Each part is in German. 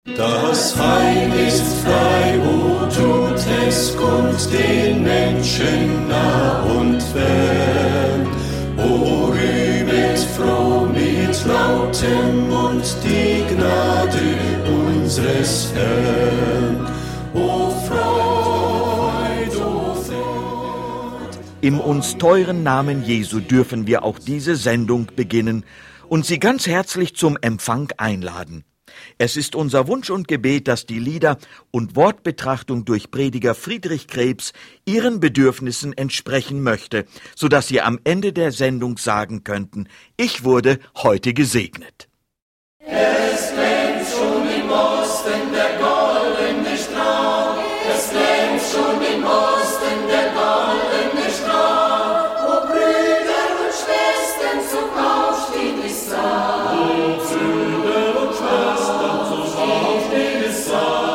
Das Heil ist frei, o tut es kund den Menschen nah und fern. O rühmet froh mit lautem Mund die Gnade unseres Herrn. O Freud, o Freud. Im uns teuren Namen Jesu dürfen wir auch diese Sendung beginnen und Sie ganz herzlich zum Empfang einladen. Es ist unser Wunsch und Gebet, dass die Lieder und Wortbetrachtung durch Prediger Friedrich Krebs Ihren Bedürfnissen entsprechen möchte, sodass Sie am Ende der Sendung sagen könnten, ich wurde heute gesegnet. Es glänzt schon im Osten der goldene Strahl, es glänzt schon im Osten der goldene Strahl. O Brüder und Schwestern, zum Aufstehen ist Saat. O Brüder und Schwestern, zum Aufstehen ist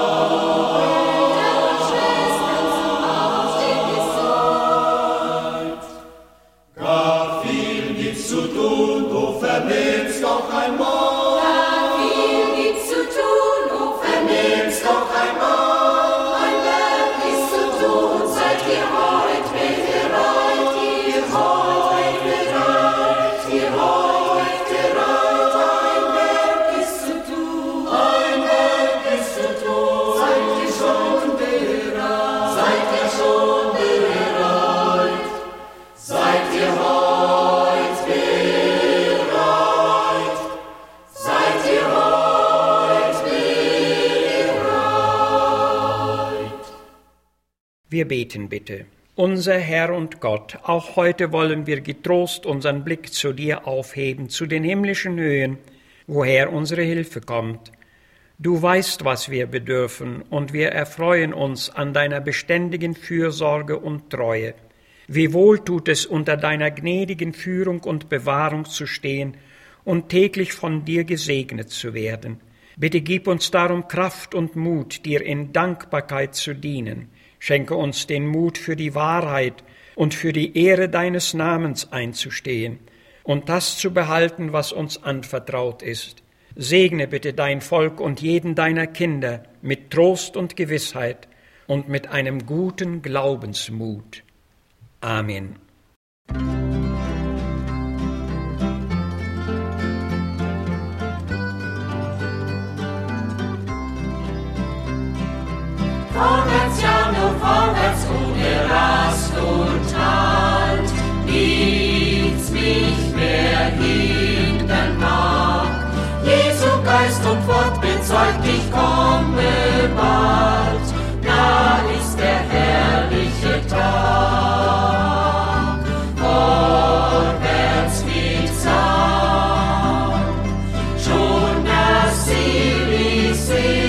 Saat. Gar viel gibt's zu tun, o vernehmt's doch einmal. Wir beten bitte. Unser Herr und Gott, auch heute wollen wir getrost unseren Blick zu dir aufheben, zu den himmlischen Höhen, woher unsere Hilfe kommt. Du weißt, was wir bedürfen, und wir erfreuen uns an deiner beständigen Fürsorge und Treue. Wie wohl tut es, unter deiner gnädigen Führung und Bewahrung zu stehen und täglich von dir gesegnet zu werden. Bitte gib uns darum Kraft und Mut, dir in Dankbarkeit zu dienen. Schenke uns den Mut für die Wahrheit und für die Ehre deines Namens einzustehen und das zu behalten, was uns anvertraut ist. Segne bitte dein Volk und jeden deiner Kinder mit Trost und Gewissheit und mit einem guten Glaubensmut. Amen. Vorwärts, ja, nur vorwärts, ohne Rast und Halt, nichts mich mehr hindern mag. Jesu Geist und Wort bezeugt, ich komme bald, da ist der herrliche Tag. Vorwärts mit Sang, schon das Ziel ich seh.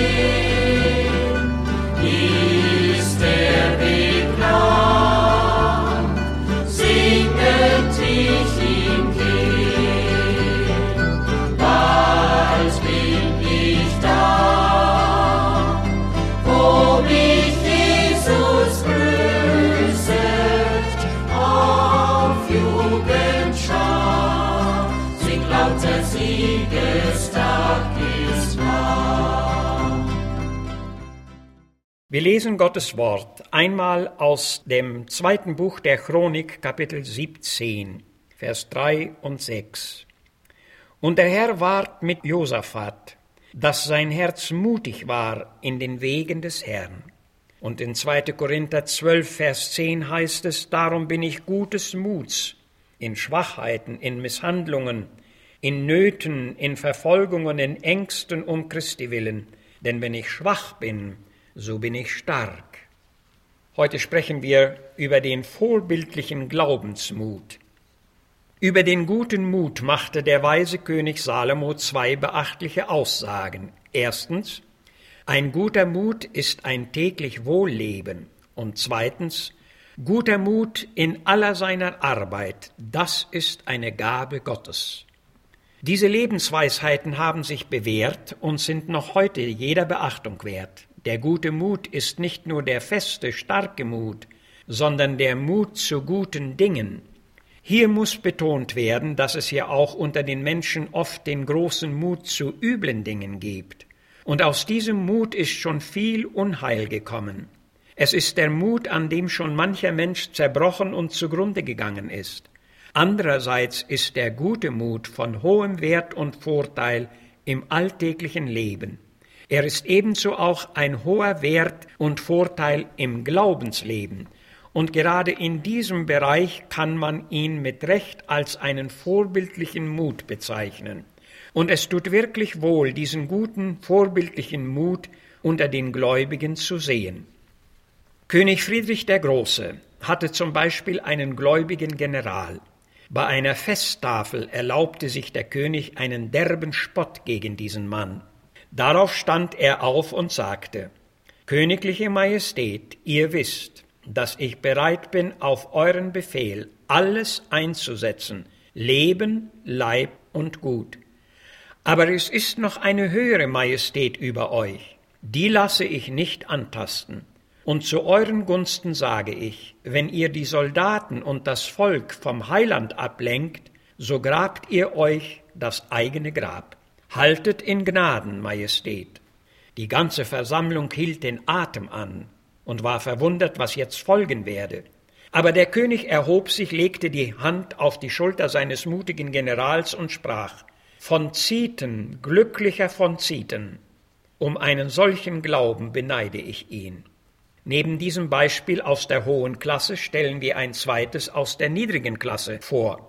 Wir lesen Gottes Wort einmal aus dem 2. Buch der Chronik, Kapitel 17, Vers 3 und 6. Und der Herr ward mit Josaphat, dass sein Herz mutig war in den Wegen des Herrn. Und in 2. Korinther 12, Vers 10 heißt es, darum bin ich gutes Muts, in Schwachheiten, in Misshandlungen, in Nöten, in Verfolgungen, in Ängsten um Christi willen. Denn wenn ich schwach bin, so bin ich stark. Heute sprechen wir über den vorbildlichen Glaubensmut. Über den guten Mut machte der weise König Salomo 2 beachtliche Aussagen. Erstens, ein guter Mut ist ein täglich Wohlleben. Und zweitens, guter Mut in aller seiner Arbeit, das ist eine Gabe Gottes. Diese Lebensweisheiten haben sich bewährt und sind noch heute jeder Beachtung wert. Der gute Mut ist nicht nur der feste, starke Mut, sondern der Mut zu guten Dingen. Hier muss betont werden, dass es ja auch unter den Menschen oft den großen Mut zu üblen Dingen gibt. Und aus diesem Mut ist schon viel Unheil gekommen. Es ist der Mut, an dem schon mancher Mensch zerbrochen und zugrunde gegangen ist. Andererseits ist der gute Mut von hohem Wert und Vorteil im alltäglichen Leben. Er ist ebenso auch ein hoher Wert und Vorteil im Glaubensleben. Und gerade in diesem Bereich kann man ihn mit Recht als einen vorbildlichen Mut bezeichnen. Und es tut wirklich wohl, diesen guten, vorbildlichen Mut unter den Gläubigen zu sehen. König Friedrich der Große hatte zum Beispiel einen gläubigen General. Bei einer Festtafel erlaubte sich der König einen derben Spott gegen diesen Mann. Darauf stand er auf und sagte: »Königliche Majestät, ihr wisst, dass ich bereit bin, auf euren Befehl alles einzusetzen, Leben, Leib und Gut. Aber es ist noch eine höhere Majestät über euch, die lasse ich nicht antasten. Und zu euren Gunsten sage ich, wenn ihr die Soldaten und das Volk vom Heiland ablenkt, so grabt ihr euch das eigene Grab. Haltet in Gnaden, Majestät.« Die ganze Versammlung hielt den Atem an und war verwundert, was jetzt folgen werde. Aber der König erhob sich, legte die Hand auf die Schulter seines mutigen Generals und sprach: »Von Zieten, glücklicher von Zieten, um einen solchen Glauben beneide ich ihn.« Neben diesem Beispiel aus der hohen Klasse stellen wir ein zweites aus der niedrigen Klasse vor.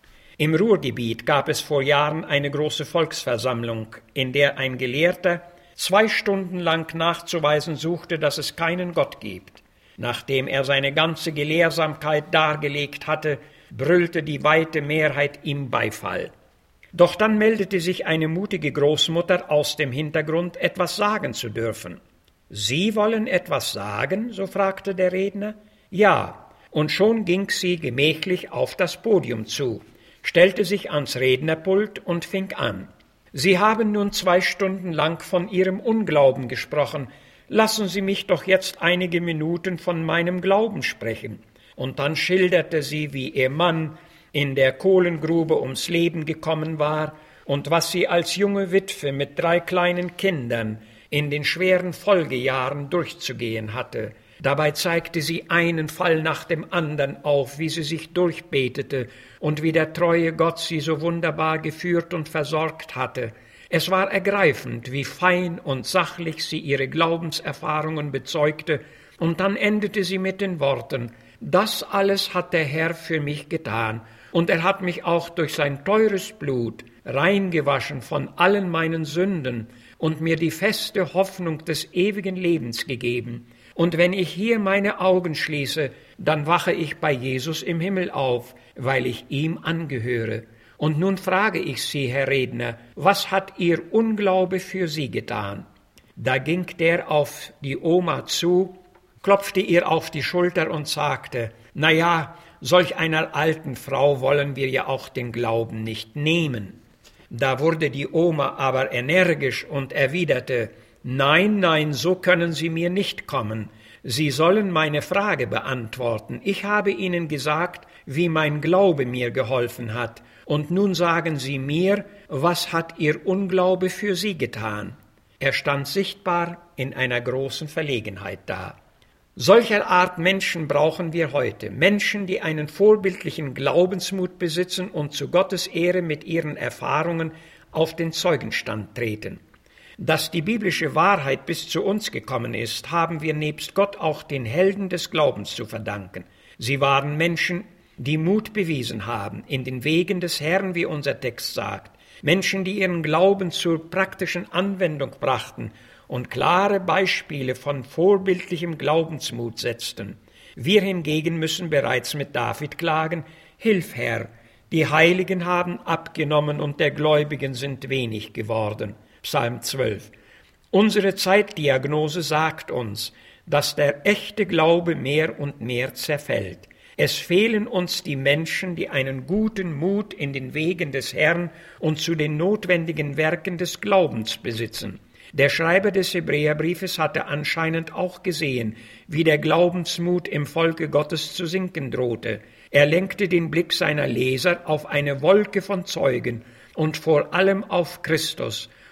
Im Ruhrgebiet gab es vor Jahren eine große Volksversammlung, in der ein Gelehrter 2 Stunden lang nachzuweisen suchte, dass es keinen Gott gibt. Nachdem er seine ganze Gelehrsamkeit dargelegt hatte, brüllte die weite Mehrheit ihm Beifall. Doch dann meldete sich eine mutige Großmutter aus dem Hintergrund, etwas sagen zu dürfen. »Sie wollen etwas sagen?« so fragte der Redner. »Ja«, und schon ging sie gemächlich auf das Podium zu, stellte sich ans Rednerpult und fing an. »Sie haben nun 2 Stunden lang von Ihrem Unglauben gesprochen. Lassen Sie mich doch jetzt einige Minuten von meinem Glauben sprechen.« Und dann schilderte sie, wie ihr Mann in der Kohlengrube ums Leben gekommen war und was sie als junge Witwe mit 3 kleinen Kindern in den schweren Folgejahren durchzugehen hatte. Dabei zeigte sie einen Fall nach dem anderen auf, wie sie sich durchbetete und wie der treue Gott sie so wunderbar geführt und versorgt hatte. Es war ergreifend, wie fein und sachlich sie ihre Glaubenserfahrungen bezeugte, und dann endete sie mit den Worten: »Das alles hat der Herr für mich getan, und er hat mich auch durch sein teures Blut reingewaschen von allen meinen Sünden und mir die feste Hoffnung des ewigen Lebens gegeben. Und wenn ich hier meine Augen schließe, dann wache ich bei Jesus im Himmel auf, weil ich ihm angehöre. Und nun frage ich Sie, Herr Redner, was hat Ihr Unglaube für Sie getan?« Da ging der auf die Oma zu, klopfte ihr auf die Schulter und sagte: »Na ja, solch einer alten Frau wollen wir ja auch den Glauben nicht nehmen.« Da wurde die Oma aber energisch und erwiderte: »Nein, nein, so können Sie mir nicht kommen. Sie sollen meine Frage beantworten. Ich habe Ihnen gesagt, wie mein Glaube mir geholfen hat. Und nun sagen Sie mir, was hat Ihr Unglaube für Sie getan?« Er stand sichtbar in einer großen Verlegenheit da. Solcher Art Menschen brauchen wir heute. Menschen, die einen vorbildlichen Glaubensmut besitzen und zu Gottes Ehre mit ihren Erfahrungen auf den Zeugenstand treten. Dass die biblische Wahrheit bis zu uns gekommen ist, haben wir nebst Gott auch den Helden des Glaubens zu verdanken. Sie waren Menschen, die Mut bewiesen haben, in den Wegen des Herrn, wie unser Text sagt. Menschen, die ihren Glauben zur praktischen Anwendung brachten und klare Beispiele von vorbildlichem Glaubensmut setzten. Wir hingegen müssen bereits mit David klagen: »Hilf, Herr, die Heiligen haben abgenommen und der Gläubigen sind wenig geworden.« Psalm 12. Unsere Zeitdiagnose sagt uns, dass der echte Glaube mehr und mehr zerfällt. Es fehlen uns die Menschen, die einen guten Mut in den Wegen des Herrn und zu den notwendigen Werken des Glaubens besitzen. Der Schreiber des Hebräerbriefes hatte anscheinend auch gesehen, wie der Glaubensmut im Volke Gottes zu sinken drohte. Er lenkte den Blick seiner Leser auf eine Wolke von Zeugen und vor allem auf Christus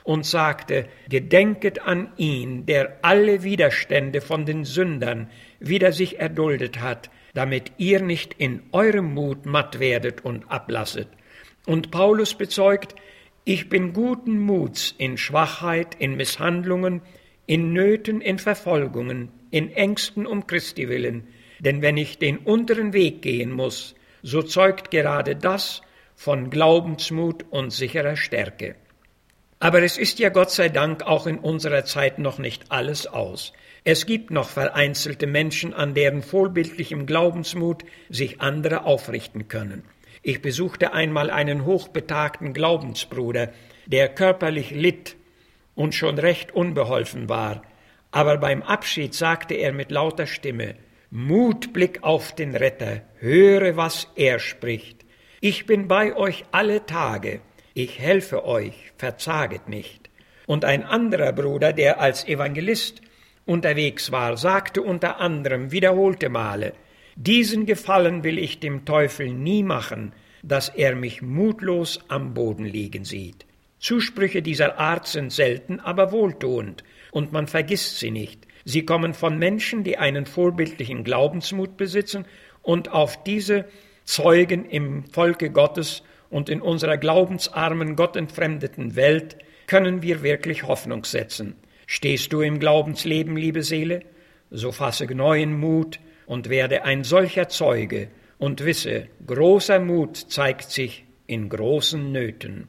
und sagte, gedenket an ihn, der alle Widerstände von den Sündern wider sich erduldet hat, damit ihr nicht in eurem Mut matt werdet und ablasset. Und Paulus bezeugt, ich bin guten Muts in Schwachheit, in Misshandlungen, in Nöten, in Verfolgungen, in Ängsten um Christi willen, denn wenn ich den unteren Weg gehen muss, so zeugt gerade das von Glaubensmut und sicherer Stärke. Aber es ist ja Gott sei Dank auch in unserer Zeit noch nicht alles aus. Es gibt noch vereinzelte Menschen, an deren vorbildlichem Glaubensmut sich andere aufrichten können. Ich besuchte einmal einen hochbetagten Glaubensbruder, der körperlich litt und schon recht unbeholfen war, aber beim Abschied sagte er mit lauter Stimme, Mut, Blick auf den Retter, höre, was er spricht. Ich bin bei euch alle Tage, ich helfe euch, verzaget nicht. Und ein anderer Bruder, der als Evangelist unterwegs war, sagte unter anderem wiederholte Male, diesen Gefallen will ich dem Teufel nie machen, dass er mich mutlos am Boden liegen sieht. Zusprüche dieser Art sind selten, aber wohltuend, und man vergisst sie nicht. Sie kommen von Menschen, die einen vorbildlichen Glaubensmut besitzen, und auf diese Zeugen im Volke Gottes und in unserer glaubensarmen, gottentfremdeten Welt können wir wirklich Hoffnung setzen. Stehst du im Glaubensleben, liebe Seele? So fasse neuen Mut und werde ein solcher Zeuge und wisse, großer Mut zeigt sich in großen Nöten.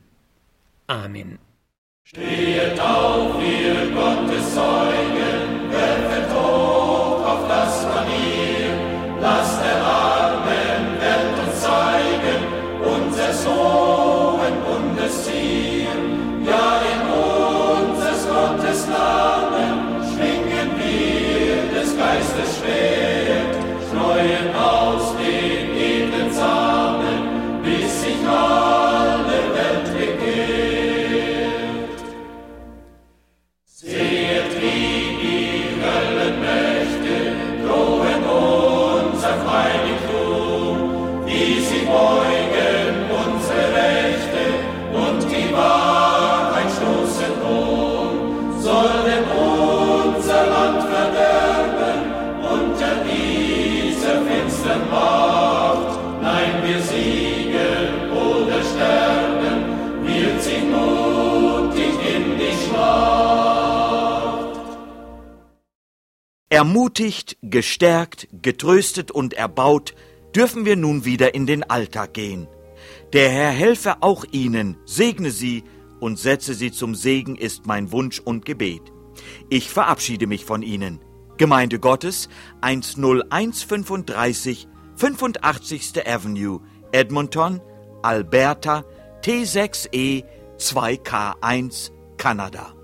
Amen. Stehet auf, ihr Gottes Zeugen, werfet hoch auf das Manier, lasst der armen Welt uns zeigen, unser hohen Bundesziel. Ja, in unseres Gottes Namen schwingen wir des Geistes Schwert, streuen aus den edlen Samen, bis sich alle Welt bekehrt. Seht, wie die Höllenmächte drohen unser Heiligtum, wie sie beugen unsere Rechte und die Wahrheit stoßen soll denn unser Land verderben unter dieser finstern Macht. Nein, wir siegen oder sterben, wir ziehen mutig in die Schlacht. Ermutigt, gestärkt, getröstet und erbaut, dürfen wir nun wieder in den Alltag gehen. Der Herr helfe auch Ihnen, segne Sie und setze Sie zum Segen, ist mein Wunsch und Gebet. Ich verabschiede mich von Ihnen. Gemeinde Gottes, 10135, 85. Avenue, Edmonton, Alberta, T6E 2K1, Kanada.